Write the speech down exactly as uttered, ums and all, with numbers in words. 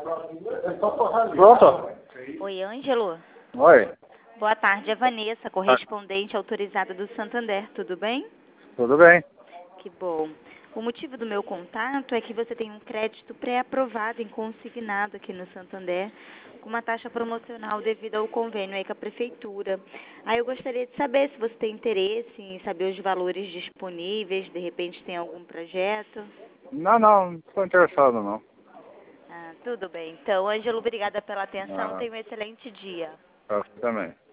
Pronto? Oi, Ângelo. Oi, Boa tarde, é Vanessa, correspondente autorizada do Santander, tudo bem? tudo bem? Que bom. O motivo do meu contato é que você tem um crédito pré-aprovado em consignado aqui no Santander, com uma taxa promocional devido ao convênio aí com a Prefeitura. Aí eu gostaria de saber se você tem interesse em saber os valores disponíveis, de repente tem algum projeto. Não, não, não estou interessado não. Ah, tudo bem. Então, Ângelo, obrigada pela atenção. Ah, Tenha um excelente dia. eu também.